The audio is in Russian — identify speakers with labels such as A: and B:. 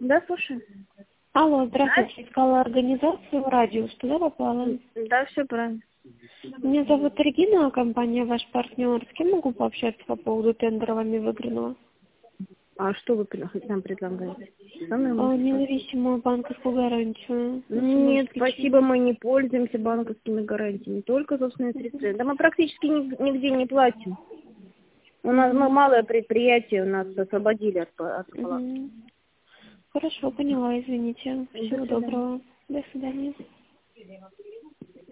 A: Да, слушай.
B: Алло, здравствуйте. Искала организацию «Радиус». Туда попала?
A: Да, все правильно.
B: Меня зовут Регина, компания «Ваш партнер». С кем могу пообщаться по поводу тендера вами выигранного?
A: А что вы нам предлагаете? Что нам?
B: Независимую банковскую гарантию.
A: Нет, спасибо, мы не пользуемся банковскими гарантиями, только собственные средства. Да мы практически нигде не платим. У нас мы малое предприятие, у нас освободили от оплаты.
B: Хорошо, поняла, извините. Всего доброго. До свидания.